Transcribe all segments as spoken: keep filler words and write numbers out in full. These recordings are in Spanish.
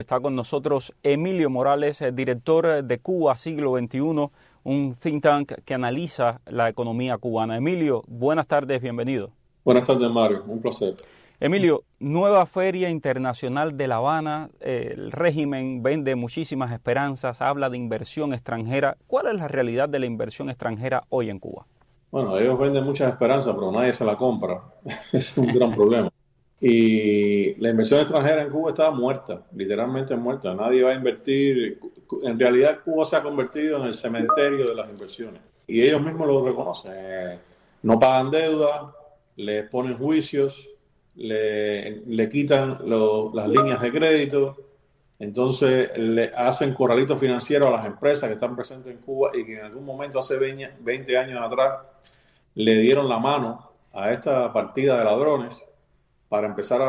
Está con nosotros Emilio Morales, director de Cuba Siglo veintiuno, un think tank que analiza la economía cubana. Emilio, buenas tardes, bienvenido. Buenas tardes, Mario, un placer. Emilio, nueva Feria Internacional de La Habana, eh, el régimen vende muchísimas esperanzas, habla de inversión extranjera. ¿Cuál es la realidad de la inversión extranjera hoy en Cuba? Bueno, ellos venden muchas esperanzas, pero nadie se la compra. Es un gran problema. Y la inversión extranjera en Cuba está muerta, literalmente muerta. Nadie va a invertir. En realidad, Cuba se ha convertido en el cementerio de las inversiones. Y ellos mismos lo reconocen. Eh, no pagan deuda, les ponen juicios, le, le quitan lo, las líneas de crédito. Entonces, le hacen corralitos financieros a las empresas que están presentes en Cuba y que en algún momento, hace veinte años atrás, le dieron la mano a esta partida de ladrones para empezar a,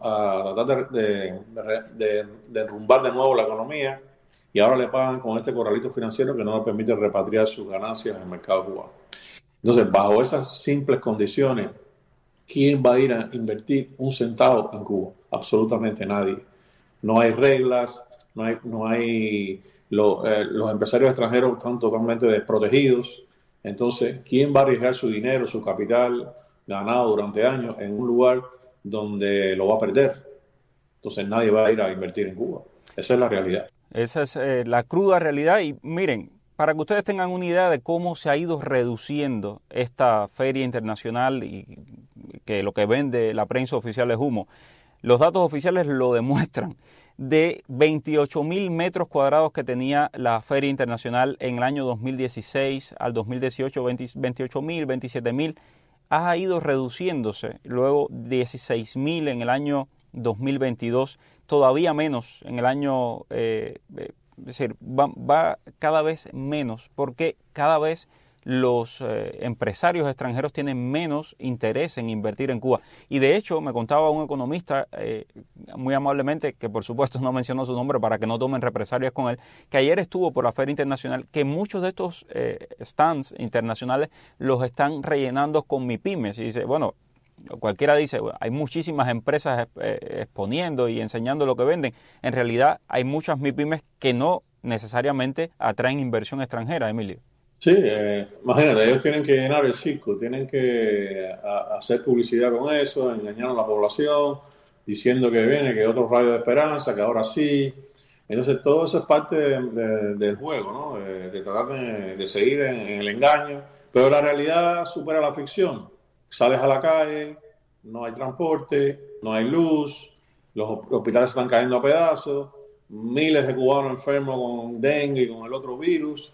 a tratar de, de, de, de derrumbar de nuevo la economía, y ahora le pagan con este corralito financiero que no le permite repatriar sus ganancias en el mercado cubano. Entonces, bajo esas simples condiciones, ¿quién va a ir a invertir un centavo en Cuba? Absolutamente nadie. No hay reglas, no hay, no hay lo, eh, los empresarios extranjeros están totalmente desprotegidos. Entonces, ¿quién va a arriesgar su dinero, su capital ganado durante años en un lugar donde lo va a perder? Entonces nadie va a ir a invertir en Cuba. Esa es la realidad. Esa es eh, la cruda realidad. Y miren, para que ustedes tengan una idea de cómo se ha ido reduciendo esta feria internacional y que lo que vende la prensa oficial es humo, los datos oficiales lo demuestran. De veintiocho mil metros cuadrados que tenía la Feria Internacional en el año dos mil dieciséis al dos mil dieciocho, veintiocho mil, veintisiete mil, ha ido reduciéndose. Luego dieciséis mil en el año dos mil veintidós, todavía menos en el año, eh, eh, es decir, va, va cada vez menos porque cada vez los eh, empresarios extranjeros tienen menos interés en invertir en Cuba. Y de hecho, me contaba un economista eh, muy amablemente, que por supuesto no mencionó su nombre para que no tomen represalias con él, que ayer estuvo por la Feria Internacional, que muchos de estos eh, stands internacionales los están rellenando con MIPYMES. Y dice, bueno, cualquiera dice, bueno, hay muchísimas empresas eh, exponiendo y enseñando lo que venden. En realidad hay muchas MIPYMES que no necesariamente atraen inversión extranjera, Emilio. Sí, eh, imagínate, ellos tienen que llenar el circo, tienen que a, hacer publicidad con eso, engañar a la población, diciendo que viene, que otro rayo de esperanza, que ahora sí. Entonces todo eso es parte de, de, del juego, ¿no? De, de tratar de, de seguir en, en el engaño, pero la realidad supera la ficción. Sales a la calle, no hay transporte, no hay luz, los hospitales se están cayendo a pedazos, miles de cubanos enfermos con dengue y con el otro virus.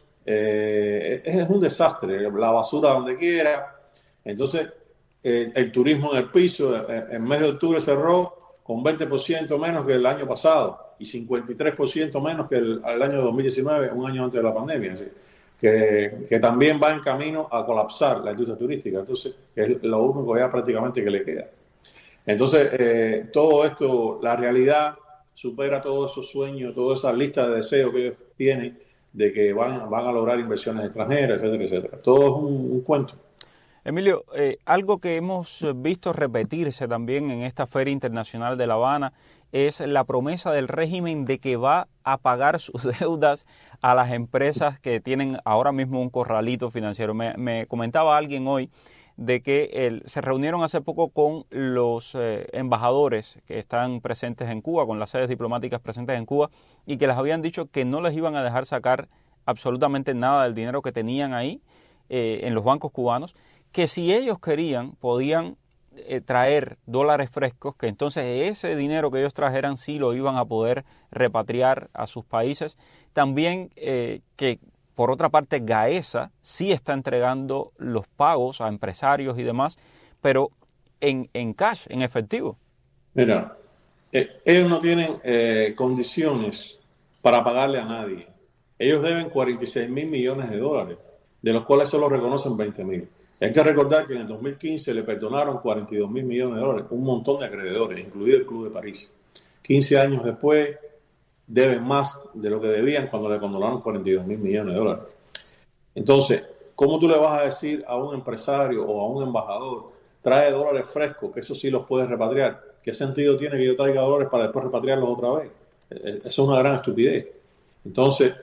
Eh, es un desastre, la basura donde quiera. Entonces, eh, el turismo en el piso, en el mes de octubre cerró con veinte por ciento menos que el año pasado y cincuenta y tres por ciento menos que el, el año dos mil diecinueve, un año antes de la pandemia. Así que, que también va en camino a colapsar la industria turística. Entonces, es lo único ya prácticamente que le queda. Entonces, eh, todo esto, la realidad supera todos esos sueños, toda esa lista de deseos que ellos tienen de que van, van a lograr inversiones extranjeras, etcétera, etcétera. Todo es un, un cuento. Emilio, eh, algo que hemos visto repetirse también en esta Feria Internacional de La Habana es la promesa del régimen de que va a pagar sus deudas a las empresas que tienen ahora mismo un corralito financiero. Me, me comentaba alguien hoy de que el, se reunieron hace poco con los eh, embajadores que están presentes en Cuba, con las sedes diplomáticas presentes en Cuba, y que les habían dicho que no les iban a dejar sacar absolutamente nada del dinero que tenían ahí eh, en los bancos cubanos, que si ellos querían podían eh, traer dólares frescos, que entonces ese dinero que ellos trajeran sí lo iban a poder repatriar a sus países. También eh, que por otra parte, Gaesa sí está entregando los pagos a empresarios y demás, pero en, en cash, en efectivo. Mira, eh, ellos no tienen eh, condiciones para pagarle a nadie. Ellos deben cuarenta y seis mil millones de dólares, de los cuales solo reconocen veinte mil. Hay que recordar que en el dos mil quince le perdonaron cuarenta y dos mil millones de dólares, un montón de acreedores, incluido el Club de París. quince años después, deben más de lo que debían cuando le condonaron cuarenta y dos mil millones de dólares. Entonces, ¿cómo tú le vas a decir a un empresario o a un embajador, trae dólares frescos, que eso sí los puedes repatriar? ¿Qué sentido tiene que yo traiga dólares para después repatriarlos otra vez? Eso es una gran estupidez. Entonces,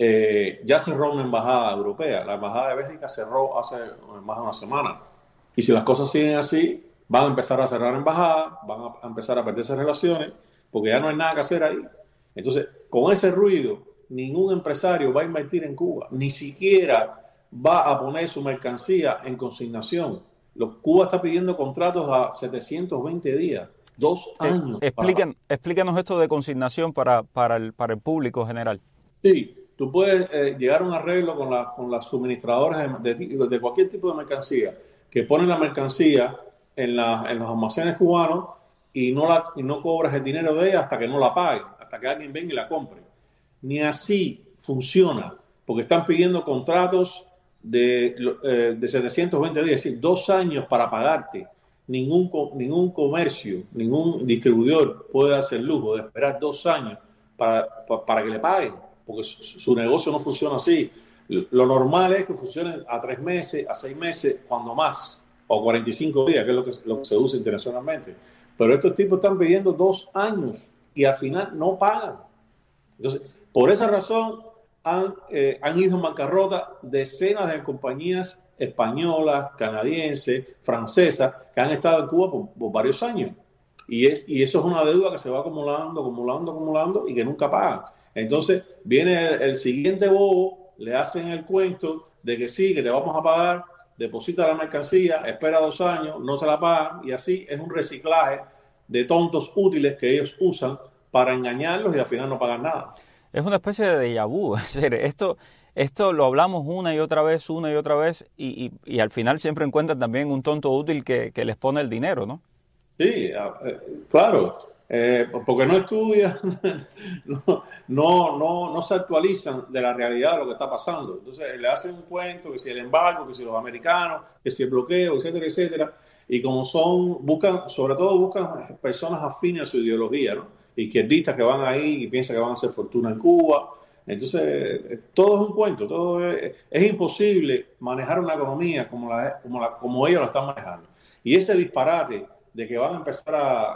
eh, ya cerró una embajada europea. La embajada de Bélgica cerró hace más de una semana. Y si las cosas siguen así, van a empezar a cerrar embajadas, van a empezar a perderse relaciones, porque ya no hay nada que hacer ahí. Entonces, con ese ruido, ningún empresario va a invertir en Cuba, ni siquiera va a poner su mercancía en consignación. Los, Cuba está pidiendo contratos a setecientos veinte días, dos años. Eh, expliquen, para... Explícanos esto de consignación para, para, el, para el público general. Sí, tú puedes eh, llegar a un arreglo con, la, con las suministradoras de, de, de cualquier tipo de mercancía, que ponen la mercancía en, la, en los almacenes cubanos y no, la, y no cobras el dinero de ella hasta que no la paguen, hasta que alguien venga y la compre. Ni así funciona, porque están pidiendo contratos de, eh, de setecientos veinte días, es decir, dos años para pagarte. Ningún, ningún comercio, ningún distribuidor puede hacer el lujo de esperar dos años para, para, para que le paguen, porque su, su negocio no funciona así. Lo normal es que funcione a tres meses, a seis meses, cuando más, o cuarenta y cinco días, que es lo que, lo que se usa internacionalmente. Pero estos tipos están pidiendo dos años y al final no pagan. Entonces, por esa razón han, eh, han ido en bancarrota decenas de compañías españolas, canadienses, francesas, que han estado en Cuba por, por varios años. Y, es, y eso es una deuda que se va acumulando, acumulando, acumulando y que nunca pagan. Entonces, viene el, el siguiente bobo, le hacen el cuento de que sí, que te vamos a pagar, deposita la mercancía, espera dos años, no se la pagan, y así es un reciclaje de tontos útiles que ellos usan para engañarlos y al final no pagan nada. Es una especie de déjà vu. Esto, esto lo hablamos una y otra vez, una y otra vez, y, y, y al final siempre encuentran también un tonto útil que, que les pone el dinero, ¿no? Sí, claro, eh, porque no estudian, no, no, no, no se actualizan de la realidad de lo que está pasando. Entonces le hacen un cuento, que si el embargo, que si los americanos, que si el bloqueo, etcétera, etcétera. Y como son, buscan, sobre todo buscan personas afines a su ideología, ¿no? Izquierdistas que van ahí y piensan que van a hacer fortuna en Cuba. Entonces, todo es un cuento, todo es, es imposible manejar una economía como, la, como, la, como ellos la están manejando. Y ese disparate de que van a empezar a,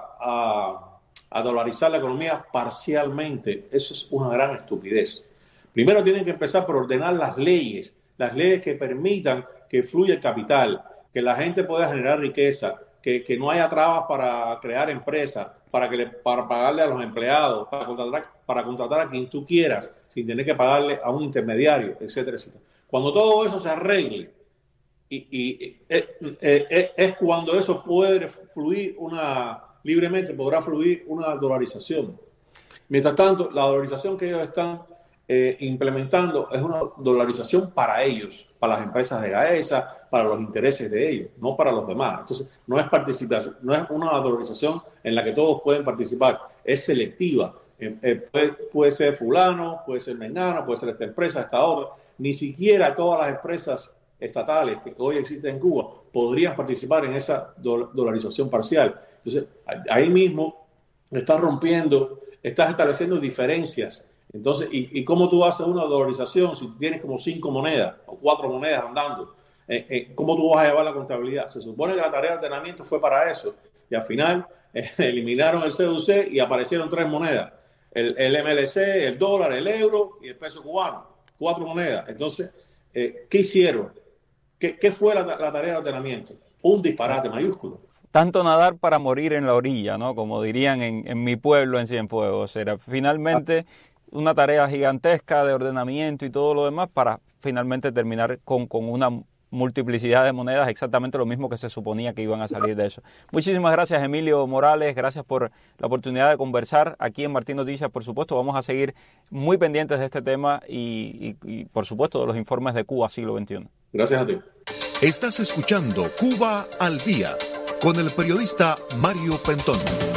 a, a dolarizar la economía parcialmente, eso es una gran estupidez. Primero tienen que empezar por ordenar las leyes, las leyes que permitan que fluya el capital, que la gente pueda generar riqueza, que, que no haya trabas para crear empresas, para, que le, para pagarle a los empleados, para contratar, para contratar a quien tú quieras, sin tener que pagarle a un intermediario, etcétera, etcétera. Cuando todo eso se arregle, y, y es, es, es cuando eso puede fluir una, libremente, podrá fluir una dolarización. Mientras tanto, la dolarización que ellos están eh, implementando es una dolarización para ellos, para las empresas de Gaesa, para los intereses de ellos, no para los demás. Entonces, no es participación, no es una dolarización en la que todos pueden participar, es selectiva. Eh, eh, puede, puede ser fulano, puede ser mengano, puede ser esta empresa, esta otra. Ni siquiera todas las empresas estatales que hoy existen en Cuba podrían participar en esa dolarización parcial. Entonces, ahí mismo estás rompiendo, estás estableciendo diferencias. Entonces, ¿y, y cómo tú haces una dolarización si tienes como cinco monedas o cuatro monedas andando? Eh, eh, ¿Cómo tú vas a llevar la contabilidad? Se supone que la tarea de ordenamiento fue para eso y al final eh, eliminaron el C U C y aparecieron tres monedas, el, el M L C, el dólar, el euro y el peso cubano, cuatro monedas. Entonces, eh, ¿qué hicieron? ¿Qué, qué fue la, la tarea de ordenamiento? Un disparate mayúsculo. Tanto nadar para morir en la orilla, ¿no? Como dirían en, en mi pueblo en Cienfuegos. Era finalmente una tarea gigantesca de ordenamiento y todo lo demás para finalmente terminar con, con una multiplicidad de monedas, exactamente lo mismo que se suponía que iban a salir de eso. Muchísimas gracias, Emilio Morales, gracias por la oportunidad de conversar aquí en Martín Noticias. Por supuesto, vamos a seguir muy pendientes de este tema y, y, y por supuesto, de los informes de Cuba siglo veintiuno. Gracias a ti. Estás escuchando Cuba al Día con el periodista Mario Pentón.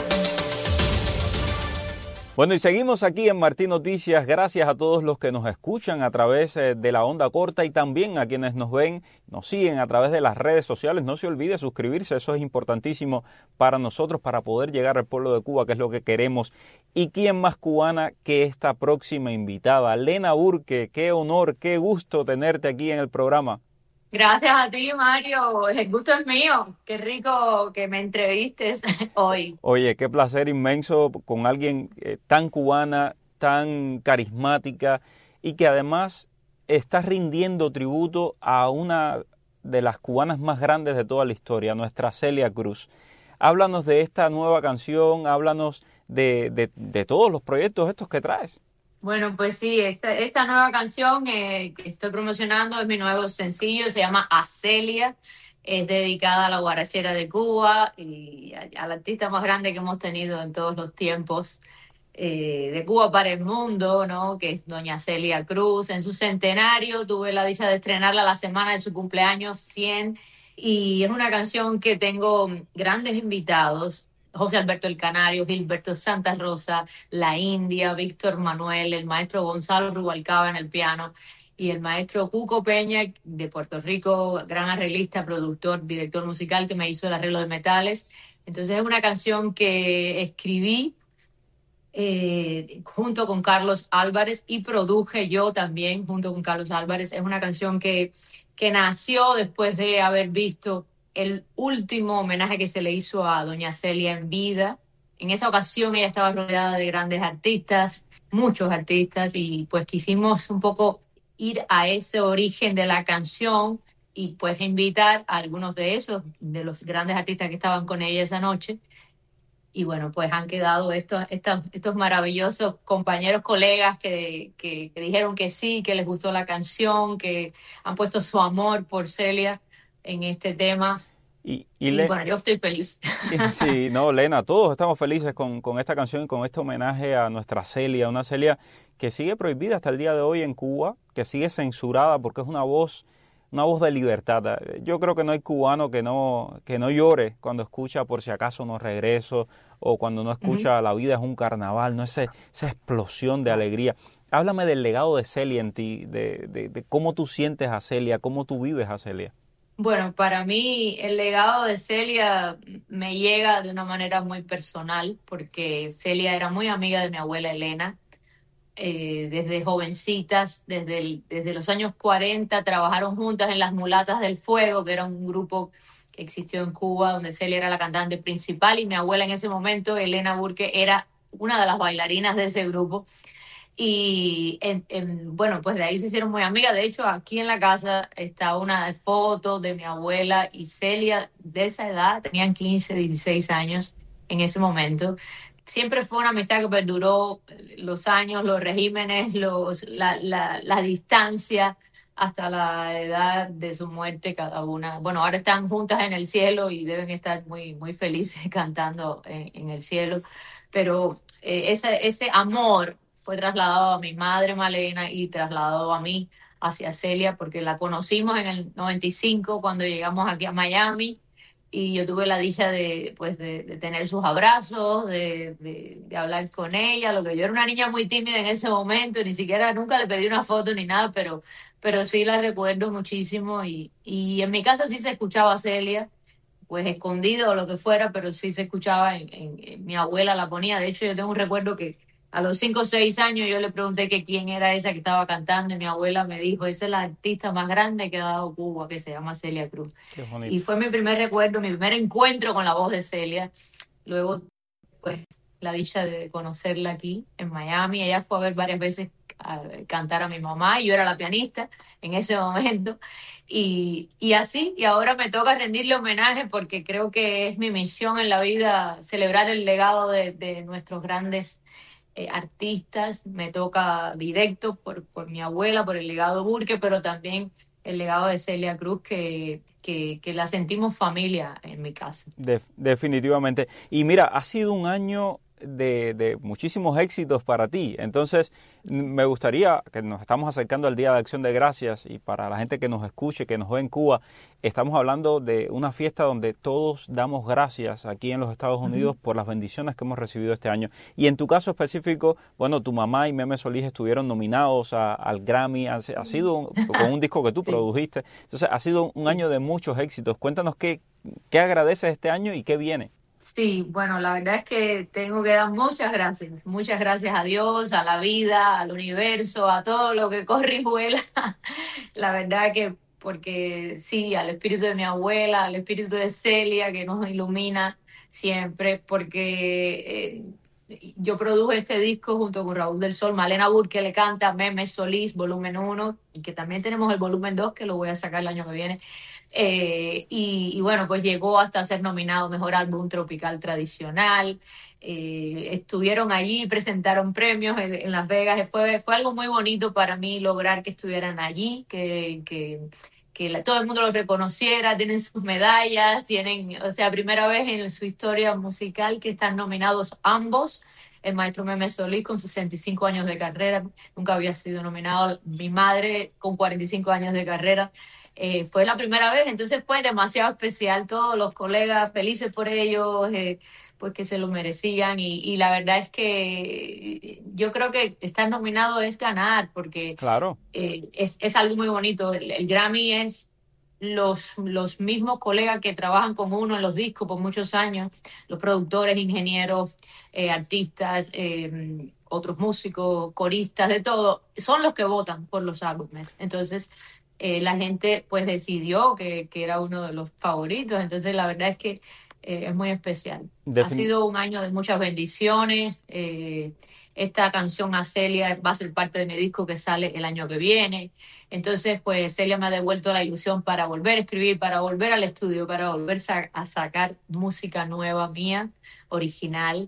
Bueno, y seguimos aquí en Martín Noticias. Gracias a todos los que nos escuchan a través de la onda corta y también a quienes nos ven, nos siguen a través de las redes sociales. No se olvide suscribirse, eso es importantísimo para nosotros, para poder llegar al pueblo de Cuba, que es lo que queremos. ¿Y quién más cubana que esta próxima invitada? Lena Burke, qué honor, qué gusto tenerte aquí en el programa. Gracias a ti, Mario. El gusto es mío. Qué rico que me entrevistes hoy. Oye, qué placer inmenso con alguien eh, tan cubana, tan carismática y que además está rindiendo tributo a una de las cubanas más grandes de toda la historia, nuestra Celia Cruz. Háblanos de esta nueva canción, háblanos de, de, de todos los proyectos estos que traes. Bueno, pues sí, esta, esta nueva canción eh, que estoy promocionando es mi nuevo sencillo, se llama Acelia, es dedicada a la guarachera de Cuba y al artista más grande que hemos tenido en todos los tiempos, eh, de Cuba para el mundo, ¿no? Que es doña Celia Cruz. En su centenario tuve la dicha de estrenarla la semana de su cumpleaños cien y es una canción que tengo grandes invitados. José Alberto El Canario, Gilberto Santa Rosa, La India, Víctor Manuel, el maestro Gonzalo Rubalcaba en el piano y el maestro Cuco Peña de Puerto Rico, gran arreglista, productor, director musical que me hizo el arreglo de metales. Entonces es una canción que escribí eh, junto con Carlos Álvarez y produje yo también junto con Carlos Álvarez. Es una canción que, que nació después de haber visto el último homenaje que se le hizo a doña Celia en vida. En esa ocasión ella estaba rodeada de grandes artistas, muchos artistas, y pues quisimos un poco ir a ese origen de la canción y pues invitar a algunos de esos, de los grandes artistas que estaban con ella esa noche. Y bueno, pues han quedado estos, estos, estos maravillosos compañeros, colegas que, que, que dijeron que sí, que les gustó la canción, que han puesto su amor por Celia en este tema. Y, y, y Le... bueno, yo estoy feliz. Sí, no, Lena, todos estamos felices con, con esta canción y con este homenaje a nuestra Celia, una Celia que sigue prohibida hasta el día de hoy en Cuba, que sigue censurada porque es una voz, una voz de libertad. Yo creo que no hay cubano que no, que no llore cuando escucha Por si acaso no regreso o cuando no escucha uh-huh. La vida es un carnaval, no ese, esa explosión de alegría. Háblame del legado de Celia en ti, de, de, de cómo tú sientes a Celia, cómo tú vives a Celia. Bueno, para mí el legado de Celia me llega de una manera muy personal porque Celia era muy amiga de mi abuela Elena. Eh, desde jovencitas, desde, el, desde los años cuarenta, trabajaron juntas en Las Mulatas del Fuego, que era un grupo que existió en Cuba, donde Celia era la cantante principal y mi abuela en ese momento, Elena Burke, era una de las bailarinas de ese grupo. Y en, en, bueno, pues de ahí se hicieron muy amigas. De hecho, aquí en la casa está una foto de mi abuela y Celia de esa edad, tenían quince, dieciséis años en ese momento. Siempre fue una amistad que perduró los años, los regímenes, los, la, la, la distancia hasta la edad de su muerte cada una. Bueno, ahora están juntas en el cielo y deben estar muy, muy felices cantando en, en el cielo. Pero eh, ese, ese amor fue trasladado a mi madre Malena y trasladado a mí hacia Celia porque la conocimos en el noventa y cinco cuando llegamos aquí a Miami y yo tuve la dicha de, pues, de, de tener sus abrazos, de, de, de hablar con ella, lo que yo era una niña muy tímida en ese momento, ni siquiera nunca le pedí una foto ni nada, pero, pero sí la recuerdo muchísimo y, y en mi casa sí se escuchaba a Celia, pues escondido o lo que fuera, pero sí se escuchaba, en, en, en, mi abuela la ponía. De hecho yo tengo un recuerdo que a los cinco o seis años yo le pregunté que quién era esa que estaba cantando y mi abuela me dijo, esa es la artista más grande que ha dado Cuba, que se llama Celia Cruz. Y fue mi primer recuerdo, mi primer encuentro con la voz de Celia. Luego, pues, la dicha de conocerla aquí en Miami. Ella fue a ver varias veces a cantar a mi mamá y yo era la pianista en ese momento. Y, y así, y ahora me toca rendirle homenaje porque creo que es mi misión en la vida celebrar el legado de, de nuestros grandes Eh, artistas. Me toca directo por, por mi abuela, por el legado Burke, pero también el legado de Celia Cruz, que, que, que la sentimos familia en mi casa. De, definitivamente. Y mira, ha sido un año de, de muchísimos éxitos para ti. Entonces, me gustaría, que nos estamos acercando al Día de Acción de Gracias y para la gente que nos escuche, que nos ve en Cuba, estamos hablando de una fiesta donde todos damos gracias aquí en los Estados Unidos uh-huh. por las bendiciones que hemos recibido este año. Y en tu caso específico, bueno, tu mamá y Meme Solís estuvieron nominados a, al Grammy, ha, ha sido un, con un disco que tú sí. produjiste. Entonces, ha sido un año de muchos éxitos. Cuéntanos qué, qué agradeces este año y qué viene. Sí, bueno, la verdad es que tengo que dar muchas gracias, muchas gracias a Dios, a la vida, al universo, a todo lo que corre y vuela. La verdad que porque sí, al espíritu de mi abuela, al espíritu de Celia, que nos ilumina siempre, porque eh, yo produje este disco junto con Raúl del Sol, Malena Burke le canta, Meme Solís, volumen uno, y que también tenemos el volumen dos, que lo voy a sacar el año que viene. Eh, y, y bueno, pues llegó hasta ser nominado Mejor Álbum Tropical Tradicional. Eh, estuvieron allí, presentaron premios en, en Las Vegas. Fue, fue algo muy bonito para mí lograr que estuvieran allí, que, que, que la, todo el mundo los reconociera. Tienen sus medallas, tienen, o sea, primera vez en su historia musical que están nominados ambos. El maestro Meme Solís con sesenta y cinco años de carrera, nunca había sido nominado. Mi madre con cuarenta y cinco años de carrera. Eh, fue la primera vez, entonces fue demasiado especial. Todos los colegas felices por ellos, eh, pues que se lo merecían, y, y la verdad es que yo creo que estar nominado es ganar, porque claro. eh, es, es algo muy bonito. El, el Grammy es los, los mismos colegas que trabajan con uno en los discos por muchos años, los productores, ingenieros, eh, artistas, eh, otros músicos, coristas, de todo, son los que votan por los álbumes. Entonces Eh, la gente pues decidió que, que era uno de los favoritos. Entonces la verdad es que eh, es muy especial. Defin- ha sido un año de muchas bendiciones. Eh, esta canción a Celia va a ser parte de mi disco que sale el año que viene. Entonces pues Celia me ha devuelto la ilusión para volver a escribir, para volver al estudio, para volver sa- a sacar música nueva mía, original.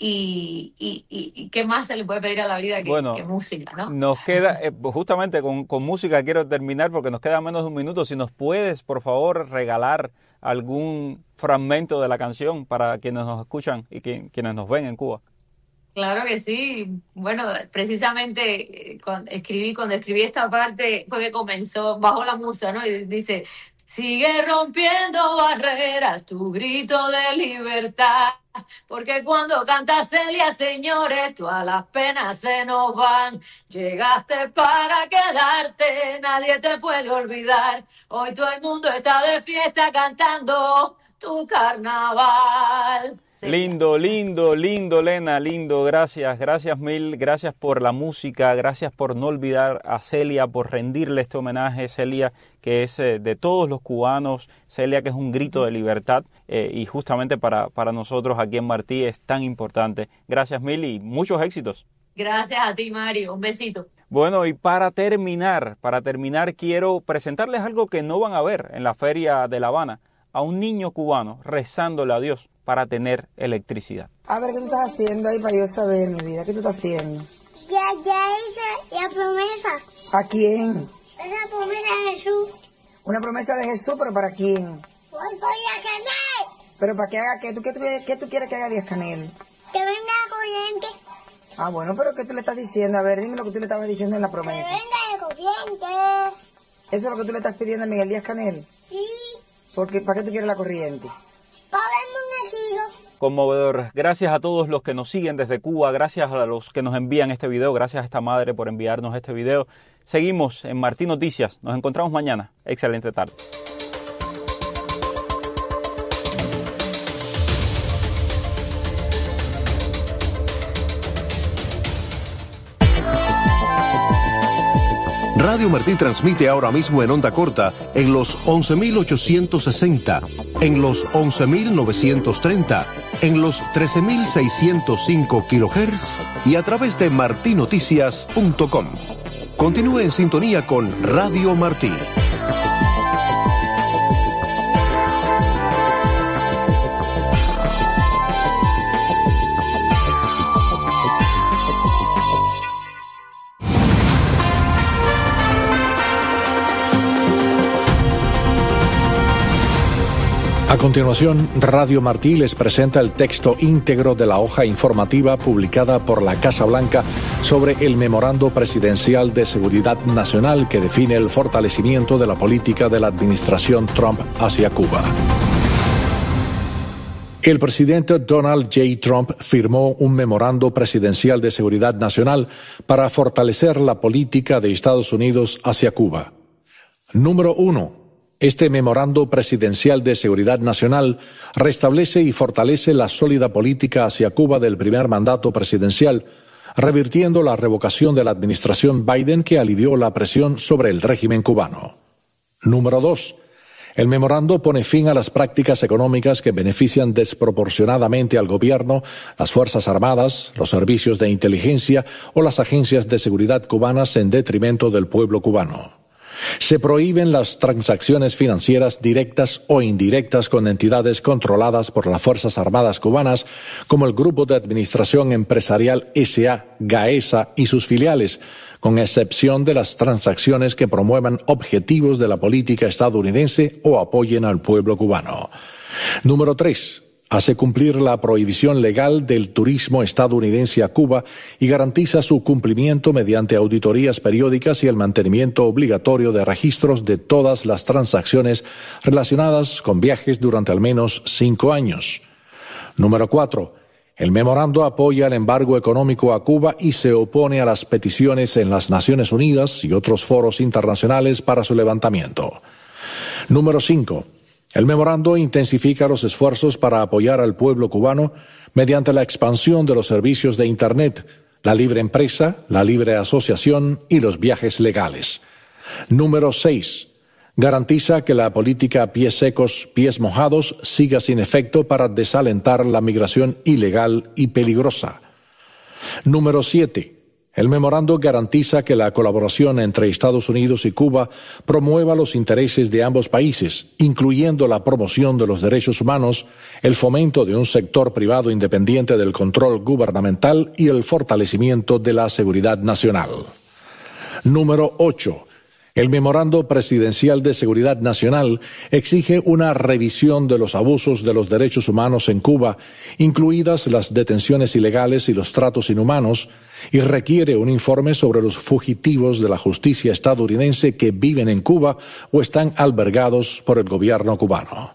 Y, y, y, y qué más se le puede pedir a la vida que, bueno, que música, ¿no? Nos queda, eh, justamente con, con música quiero terminar porque nos queda menos de un minuto. Si nos puedes, por favor, regalar algún fragmento de la canción para quienes nos escuchan y que, quienes nos ven en Cuba. Claro que sí. Bueno, precisamente cuando escribí, cuando escribí esta parte fue que comenzó, bajó la musa, ¿no? Y dice: sigue rompiendo barreras, tu grito de libertad, porque cuando canta Celia, señores, todas las penas se nos van. Llegaste para quedarte, nadie te puede olvidar. Hoy todo el mundo está de fiesta cantando tu carnaval. Lindo, lindo, lindo, Lena, lindo, gracias, gracias mil, gracias por la música, gracias por no olvidar a Celia, por rendirle este homenaje, Celia, que es eh, de todos los cubanos, Celia, que es un grito de libertad, eh, y justamente para, para nosotros aquí en Martí es tan importante. Gracias mil y muchos éxitos. Gracias a ti, Mario, un besito. Bueno, y para terminar, para terminar quiero presentarles algo que no van a ver en la Feria de La Habana, a un niño cubano rezándole a Dios para tener electricidad. A ver, ¿qué tú estás haciendo ahí para yo saber, mi vida? ¿Qué tú estás haciendo? Ya, ya hice la promesa. ¿A quién? Esa promesa de Jesús. Una promesa de Jesús, ¿pero para quién? Por Díaz Canel. ¿Pero para que haga qué? ¿Tú, qué, tú, qué tú quieres que haga Díaz Canel? Que venga la corriente. Ah, bueno, pero ¿qué tú le estás diciendo? A ver, dime lo que tú le estabas diciendo en la promesa. Que venga la corriente. ¿Eso es lo que tú le estás pidiendo a Miguel Díaz Canel? Sí. Porque, ¿para qué tú quieres la corriente? Para verme un nacido. Conmovedor. Gracias a todos los que nos siguen desde Cuba, gracias a los que nos envían este video, gracias a esta madre por enviarnos este video. Seguimos en Martí Noticias. Nos encontramos mañana. Excelente tarde. Radio Martí transmite ahora mismo en onda corta en los once mil ochocientos sesenta, en los once mil novecientos treinta, en los trece mil seiscientos cinco kilohertz y a través de martí noticias punto com. Continúe en sintonía con Radio Martí. A continuación, Radio Martí les presenta el texto íntegro de la hoja informativa publicada por la Casa Blanca sobre el Memorando Presidencial de Seguridad Nacional que define el fortalecimiento de la política de la administración Trump hacia Cuba. El presidente Donald J. Trump firmó un Memorando Presidencial de Seguridad Nacional para fortalecer la política de Estados Unidos hacia Cuba. Número uno. Este Memorando Presidencial de Seguridad Nacional restablece y fortalece la sólida política hacia Cuba del primer mandato presidencial, revirtiendo la revocación de la administración Biden que alivió la presión sobre el régimen cubano. Número dos. El memorando pone fin a las prácticas económicas que benefician desproporcionadamente al gobierno, las Fuerzas Armadas, los servicios de inteligencia o las agencias de seguridad cubanas en detrimento del pueblo cubano. Se prohíben las transacciones financieras directas o indirectas con entidades controladas por las Fuerzas Armadas cubanas, como el Grupo de Administración Empresarial S A, GAESA y sus filiales, con excepción de las transacciones que promuevan objetivos de la política estadounidense o apoyen al pueblo cubano. Número tres. Hace cumplir la prohibición legal del turismo estadounidense a Cuba y garantiza su cumplimiento mediante auditorías periódicas y el mantenimiento obligatorio de registros de todas las transacciones relacionadas con viajes durante al menos cinco años. Número cuatro. El memorando apoya el embargo económico a Cuba y se opone a las peticiones en las Naciones Unidas y otros foros internacionales para su levantamiento. Número cinco. El memorando intensifica los esfuerzos para apoyar al pueblo cubano mediante la expansión de los servicios de Internet, la libre empresa, la libre asociación y los viajes legales. Número seis. Garantiza que la política pies secos, pies mojados siga sin efecto para desalentar la migración ilegal y peligrosa. Número siete. El memorando garantiza que la colaboración entre Estados Unidos y Cuba promueva los intereses de ambos países, incluyendo la promoción de los derechos humanos, el fomento de un sector privado independiente del control gubernamental y el fortalecimiento de la seguridad nacional. Número ocho. El Memorando Presidencial de Seguridad Nacional exige una revisión de los abusos de los derechos humanos en Cuba, incluidas las detenciones ilegales y los tratos inhumanos, y requiere un informe sobre los fugitivos de la justicia estadounidense que viven en Cuba o están albergados por el gobierno cubano.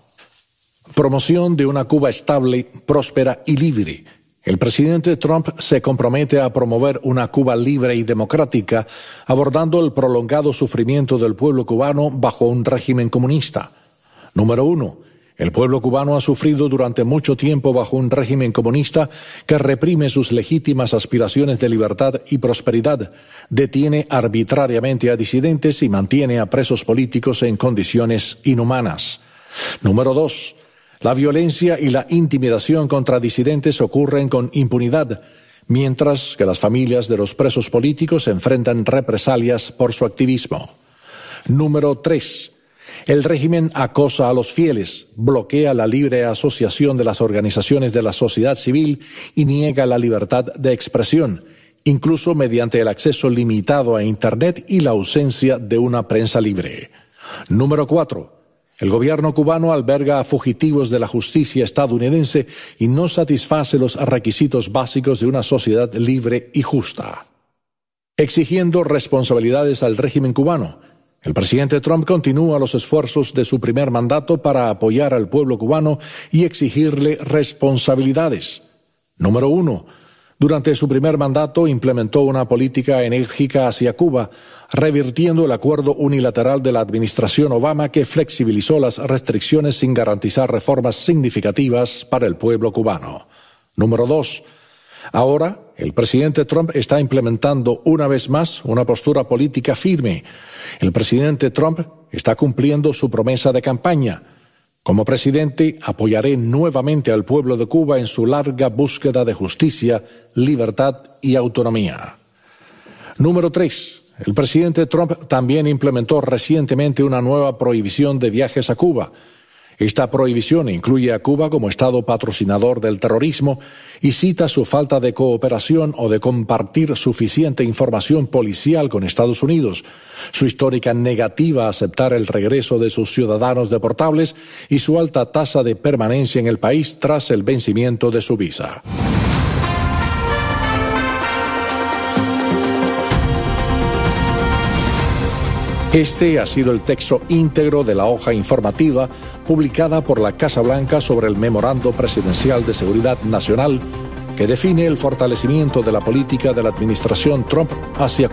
Promoción de una Cuba estable, próspera y libre. El presidente Trump se compromete a promover una Cuba libre y democrática, abordando el prolongado sufrimiento del pueblo cubano bajo un régimen comunista. Número uno. El pueblo cubano ha sufrido durante mucho tiempo bajo un régimen comunista que reprime sus legítimas aspiraciones de libertad y prosperidad, detiene arbitrariamente a disidentes y mantiene a presos políticos en condiciones inhumanas. Número dos. La violencia y la intimidación contra disidentes ocurren con impunidad, mientras que las familias de los presos políticos enfrentan represalias por su activismo. Número tres. El régimen acosa a los fieles, bloquea la libre asociación de las organizaciones de la sociedad civil y niega la libertad de expresión, incluso mediante el acceso limitado a Internet y la ausencia de una prensa libre. Número cuatro. El gobierno cubano alberga a fugitivos de la justicia estadounidense y no satisface los requisitos básicos de una sociedad libre y justa. Exigiendo responsabilidades al régimen cubano, el presidente Trump continúa los esfuerzos de su primer mandato para apoyar al pueblo cubano y exigirle responsabilidades. Número uno. Durante su primer mandato implementó una política enérgica hacia Cuba, revirtiendo el acuerdo unilateral de la administración Obama que flexibilizó las restricciones sin garantizar reformas significativas para el pueblo cubano. Número dos. Ahora, el presidente Trump está implementando una vez más una postura política firme. El presidente Trump está cumpliendo su promesa de campaña. Como presidente, apoyaré nuevamente al pueblo de Cuba en su larga búsqueda de justicia, libertad y autonomía. Número tres. El presidente Trump también implementó recientemente una nueva prohibición de viajes a Cuba. Esta prohibición incluye a Cuba como Estado patrocinador del terrorismo y cita su falta de cooperación o de compartir suficiente información policial con Estados Unidos, su histórica negativa a aceptar el regreso de sus ciudadanos deportables y su alta tasa de permanencia en el país tras el vencimiento de su visa. Este ha sido el texto íntegro de la hoja informativa publicada por la Casa Blanca sobre el Memorando Presidencial de Seguridad Nacional que define el fortalecimiento de la política de la administración Trump hacia